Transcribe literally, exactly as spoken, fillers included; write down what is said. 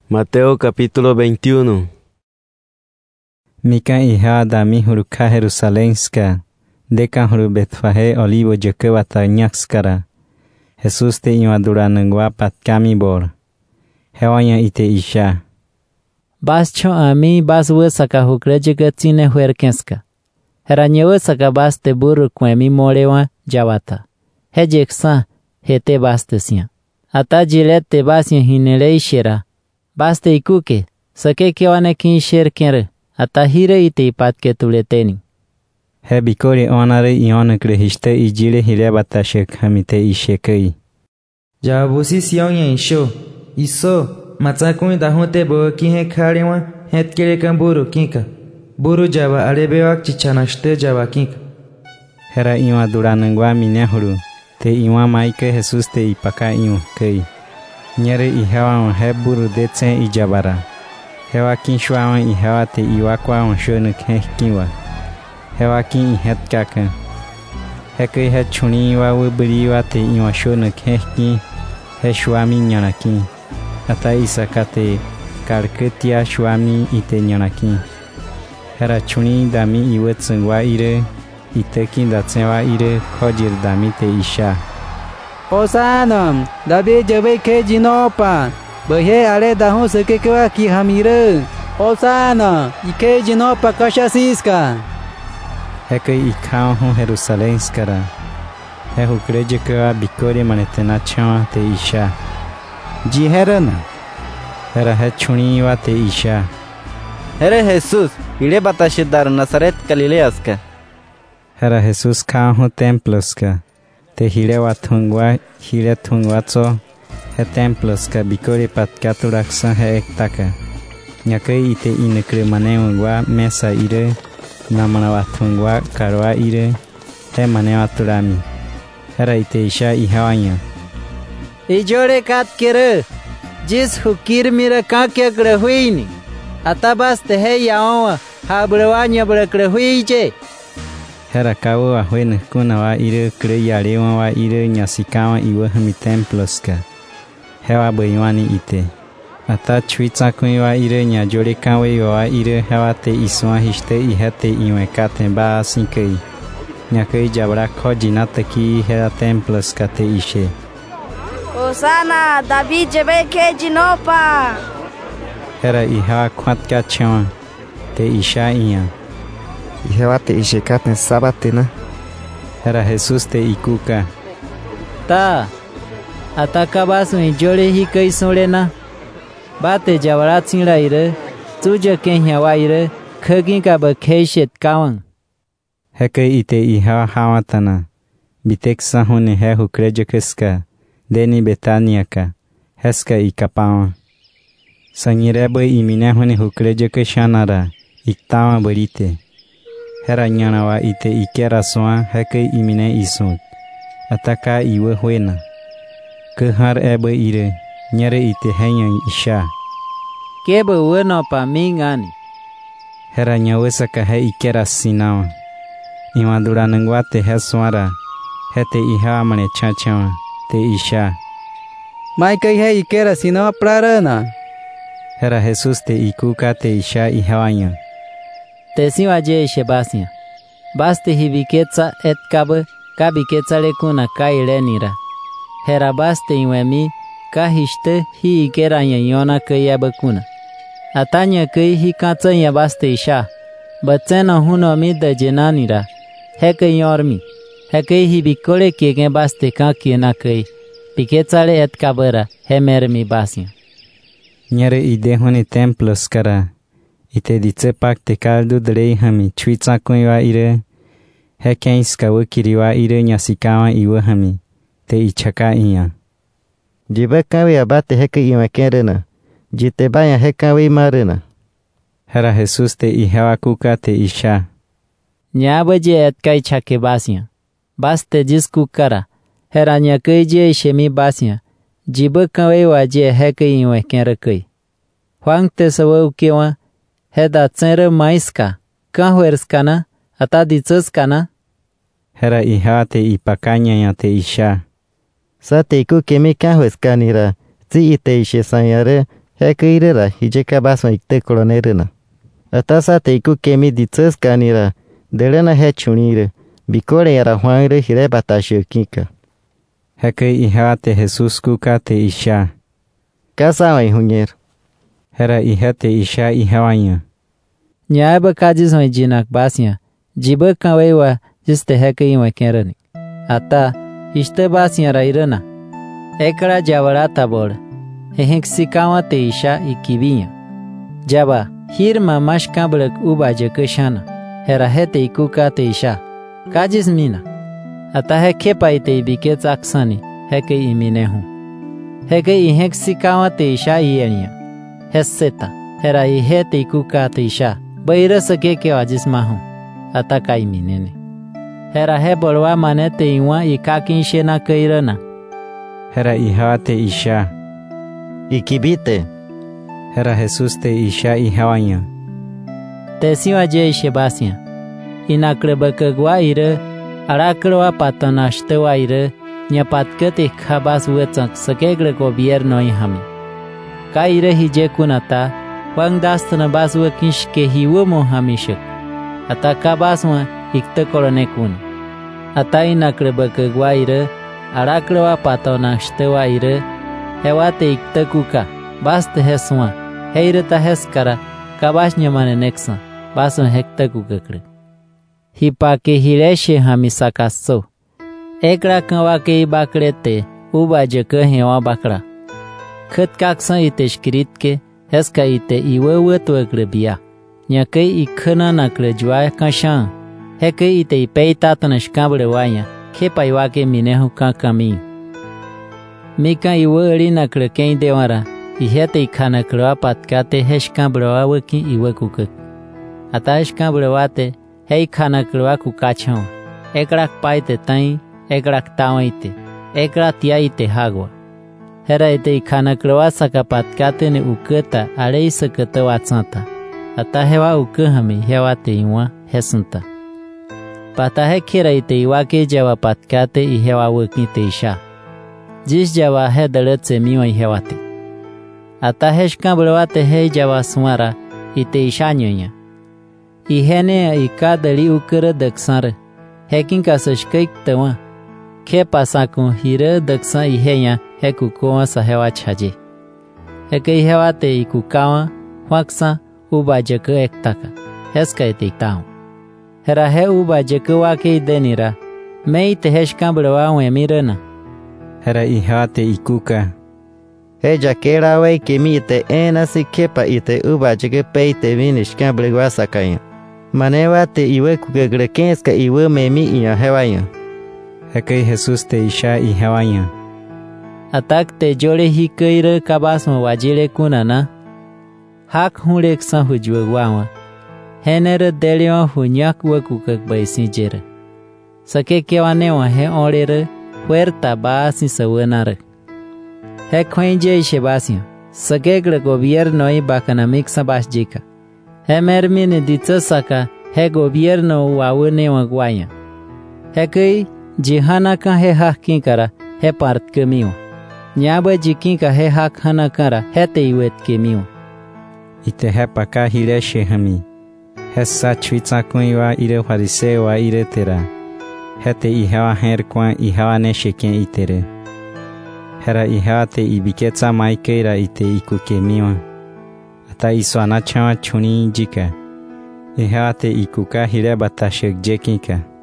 Mateo capítulo veintiuno. Mika iha dami huruka Jerusalenska, dekan huru Betfahe olivo jekewata nyakskara. Jesus te iwadura nengwa pat kami bor. Hewanya ite isha. Bas cho ami bas wesaka hukre jegatine huerkenska. Heranye wesaka bas te buru kwemi molewa jawata. Hejeksa hete bas te siya. Ata jilete bas yin hinele ishera. Bas te ikuke, sake kewane kin sher kere. Ata hire ite ipat ke tuleteni. He bikori onare ionekre histe ijile hilebata shek hamite ishekei. Jabusi sionya isho. Iso, matsakuni dahunte bo kihe karewa het kere kan buru kinka. Buru java arebewak chichanashte java kinka. Hera iwa duranengwa minehuru. Te iwa maike Jesus te ipaka iu kei. Nyere ihewa he buru detsen ijabara. Hewa kin shwawan ihewa te iwakwa on shonuk hehkiwa. Hewa kin ihet kaka. Heke he chuni iwa wuburi iwa te iwa shonuk hehki. He shwami nyanakin. Ata isakate karketia shwami ite nyanakin. Hera chuni dami iwe tsengwa ire. Itekin datsenwa ire kojir dami te isha. Hosanna, David jabe ke jinopa. Behe ale dahu sekekewa ki hamire. Hosanna, ike jinopa kashasiska. Heke ikao hu Jerusalenskara. He hukreje kewa bikori manetena chawa te isha. Jiherana. Hera he chuni iwa te isha. Here Jesus, ire batashidar Nazaret Galileaska. Hera Jesus kao hu temploska. Te hilewa tungwa, hile tungwa tso. He temploska bikori pat katuraksa he ektaka. Nyake ite inekre maneungwa mesa ire. Namanawa tungwa karwa ire. He manewa turami. Hera ite isha ihawanya. Ijore kat kere. Jis hukir mira kakya krehuini. Atabas te he yaowa. Habrawanya bra krehuije. Hera kawo wa huene kuna wa ire kre yarewa wa ire nyasikawa iwe hami temploska. Hewa boiwani ite. Ata chuitsa kui wa ire nyajore kawe wa ire hewa te iswa histe ihete iwe kate ba asinkei. Nyakei jabra kojina teki hera temploska te ishe. Hosanna, David jebe ke jinopa. Hera ihawa kwatka chewa. Te isha iya. Ihewa te ishekatne sabatina. Hera Jesus te ikuka. Ta. Ataka basu ijore hikai solena. Bate jawara tsingla ire. Tuja kenya wa ire. Kagin ka ba keishet kawan. Heke ite ihawa hawatana. Biteksa hune he hukreje keska. Deni Betaniaka. Heska ikapawa. Sangirebe imine hune hukreje keshanara. Iktawa berite. Hera nyanawa ite ikera soa heke imine isut. Ataka iwe huena. Kehar ebe ire. Nyere ite henyan isha. Kebe weno pa mingani. Hera nyawesaka he ikera sinawa. Imadura nengwa te he soara. Hete iha mane chachawa. Te isha. Maika he ikera sinawa prarana. Hera Jesus te ikuka te isha ihawanya. Te siwa je ishe basia. Baste hibiketsa et kabe. Kabiketsa lekuna kaile nira. Hera baste iwemi. Kahiste hi ikera yona kaya bakuna. Atanya kai hi katsa ya baste isha. Batsena huno mi da jenanira. Heke yormi. Heke hi bikole kege baste kaki na kai. Piketsale et kabera. He mermi basia. Nyere ide honi templos kara. Ite ditse pak te kaldu drei hami. Chuitsa kuiwa ire. Heke iskawa kiriwa ire nyasikawa iwa hami. Te ichaka iya. Jiba kawe abate heke iwa kerena. Jite baya hekawe marena. Hera Jesus te ihewa kuka te isha. Nyaba je et kai chake basia. Bas te jis kukara. Hera nyake je shemi basia. Jiba kawe wa je heke iwa kere kai. Huang te sawa ukewa. Heda tsere maiska. Kahwerskana. Ata ditsaskana. Hera ihewa te ipakanya ya te isha. Sa te iku kemi kahwerska nira. Zi ite ishe sanyare. he ke irera hijeka basma ikte kolonerena. Atasa te iku kemi ditzes kanira delena he chunire bikore yara huangre hire batashe kika. He ke iha te Jesus kuka te isha. Casa wa ihunyer. Hera iha te isha ihawanya. Nyaba kajis wa jinak basnya. Jiba kawewa jiste he ke iwa kerani. Ata ishte basnya rairana. Ekra jawara tabor. He sikawa te isha ikibinya. Jaba hirma mashkablek ubaje keshana. Hera hete ikuka te isha. Kajis mina. Ata he kepa ite ibikets aksani. Heke iminehu. Heke ihek sikawa te isha ienia. Heseta. Hera ihete ikuka te isha. Baira sake ke wajis mahu. Ata ka iminene. Hera he bolwa manete iwa ikakin shena keirana. Hera iha te isha. Ikibite. Hera Jesus te isha ihawanya. Te siwa je ishebasya. Inakrebekegwa ire. Arakrewa patonashtewa ire. Nyapatkete khabas wetsak sakegre gobierno ihami. Ka ire hije kunata. Wang dastana baswa kinshke hiwo mohamishek. Ata kabaswa ikte korone kun. Ata inakrebekegwa ire. Arakrewa patonashtewa ire. Hewate ikte kuka. Baste heswa. Heire ta heskara. Kabash nyamane neksa. Bason hekte kukakre. Hipake hireshe hamisakaso. Ekra kawa ke bakrete. Uba jeke hewa bakra. Khet kaksan ite shkiritke. Heska ite iwe wetwekre biya. Nyake ikhana nakre jwa kashan. Heke ite ipeita tanashkabre wanya. Kepa iwake minehu kakami. Mika iwe eri nakre ken dewara. Ihete ikhana krewa patkate heshkabrewa weki iwe kukak. Ata heshkabrewate hei khana krewa kukachon. Ekrak paite tain, ekrak tawaite, ekrak tiaite hagwa. Hera ite ikhana krewa saka patkate ne uketa arei sakata watsanta. Ata hewa ukahami hewa te iwa hesunta. Pata he kira ite iwake jawa patkate i hewa weki te isha. Jis jawa he daletse miwa i hewate. Ata heshkabrewate hei jawa suara ite isha nyonya. Ihene ikadali ukere daksar. Hekin kasashkaik tawa. Ke pasakun hire daksa ihenya heku kowa sa hewa chaje. Heke hewa te ikukawa waksa uba jeke ektaka. Heska ite iktaun. Hera he uba jeke wake idenira. Me ite heshkabrewa wemirana. Hera iha te ikuka. He jakera wei kemi ite ena si kepa ite uba jeke peite vinishkabrewa sakaya. Manewa te iwe kukegrekenska iwe memi iya hewanya. Heke Jesus te isha i hewanya. Atak te jore hikeire kabasmo wajile kunana. Hak hulek sa hujwe wawa. Henere delio hunyak we kukek baisi jere. Sake kewane wa he orere huerta baasi sawenare. He kwenje ishebasya. Sake gre gobierno i bakanamik sabas jika. He mermine ditsasaka he gobierno wawune wagwaya. He kei jihana ka he hak kinkara he part kemiwa. Nyaba jikinka he hak hana kara he te iwet kemiwa. Ite he paka hile shehami. He sa chwitsa kuiwa ire warisewa ire tera. He te ihewa her kwa ihewa ne sheken itere. Hera ihewa te ibiketsa maikeira ite iku kemiwa. Ata iso anachawa chuni jika. Ihewa te ikuka hile batashek jekinka.